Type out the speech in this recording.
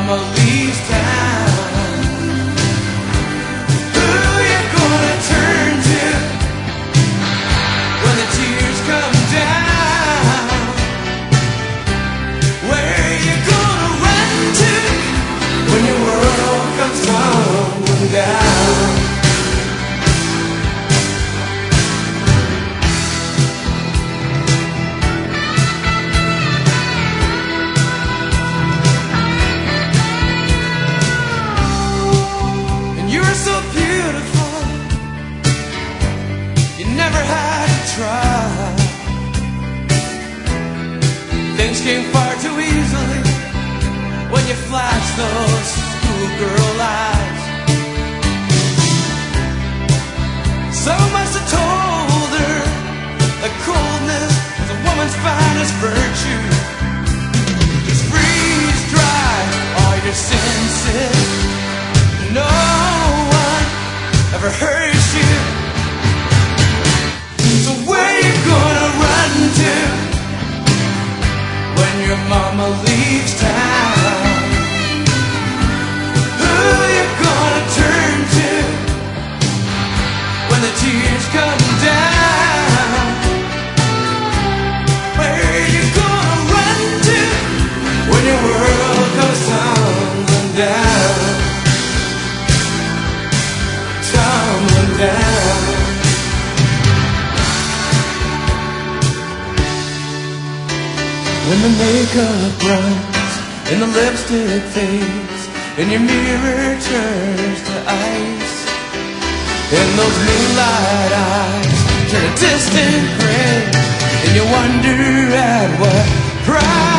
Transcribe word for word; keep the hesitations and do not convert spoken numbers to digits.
mama leaves town, who you gonna turn to when the tears come down? Where you gonna run to when your world comes tumbling down? Things came far too easily when you flashed those schoolgirl eyes. Someone must have told her that coldness is a woman's finest virtue. Just freeze dry all your senses. No one ever hurts you. So where you gonna run to when your mama leaves town? Who you gonna turn to when the tears come down? Where you gonna run to when your world goes tumbling down? Tumbling down. When the makeup runs and the lipstick fades and your mirror turns to ice, and those moonlight eyes turn a distant gray, and you wonder at what price.